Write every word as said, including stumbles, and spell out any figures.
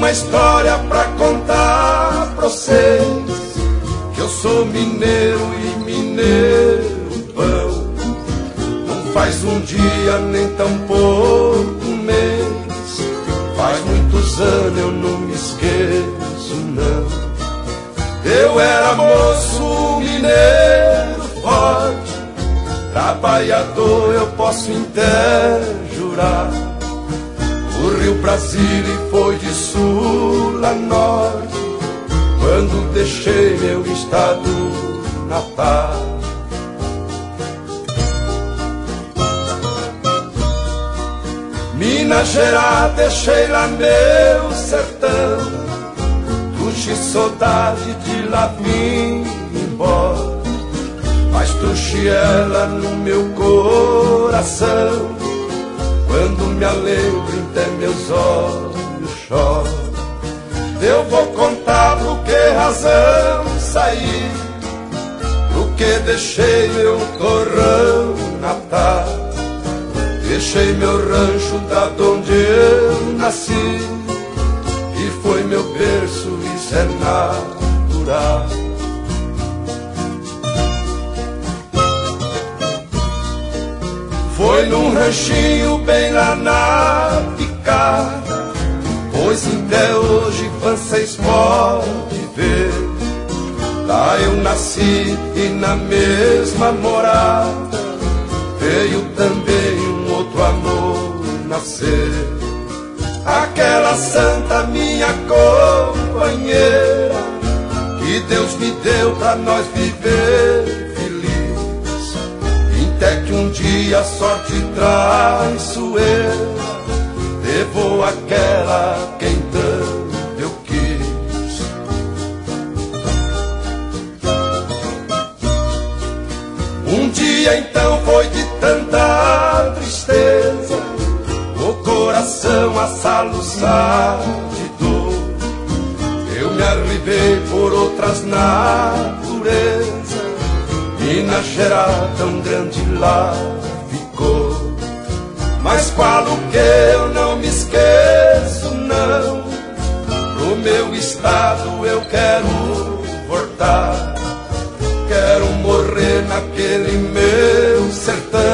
uma história pra contar pra vocês, que eu sou mineiro e mineiro pão. Não faz um dia nem tão pouco um mês, faz muitos anos eu não me esqueço não. Eu era moço mineiro forte, trabalhador eu posso até jurar. O Rio Brasília foi de sul a norte, quando deixei meu estado natal. Minas Gerais deixei lá meu sertão, tuxe saudade de lá vim embora, mas tuxe ela no meu coração. Quando me lembro até meus olhos choram. Eu vou contar por que razão saí, por que deixei meu torrão natal, deixei meu rancho da onde eu nasci, e foi meu berço, isso é natural. Foi num ranchinho bem lá na picada, pois até hoje vocês podem ver. Lá eu nasci e na mesma morada veio também um outro amor nascer. Aquela santa minha companheira, que Deus me deu pra nós viver até que um dia a sorte traiçoeira levou aquela quem tanto eu quis. Um dia então foi de tanta tristeza, o coração a soluçar de dor. Eu me arribei por outras naturezas, Minas Gerais tão grande lá ficou. Mas qual o que eu não me esqueço não, pro meu estado eu quero voltar. Quero morrer naquele meu sertão,